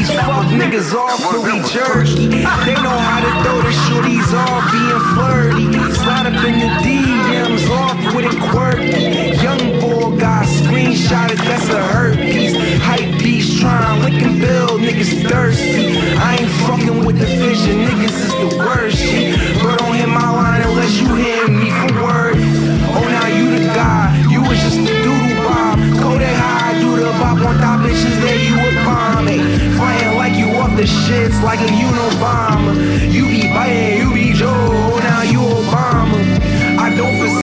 bitch fuck niggas off till we jerky. They know how to throw the shorties off, being flirty. Slide up in the DMs, off with it quirky. Young boy got screenshotted, that's a herpes. Hype beast trying, lick and build, niggas thirsty. I ain't fucking with the vision, niggas is the worst shit. But don't hit my line unless you hear me for word. Oh, now you the guy, you was just a doodle bob. Kodak high, do the bop on top bitches, there you a bomb. Ay, flying like you off the shits, like a Unabomber. You be biting, you be Joe, now you Obama. I don't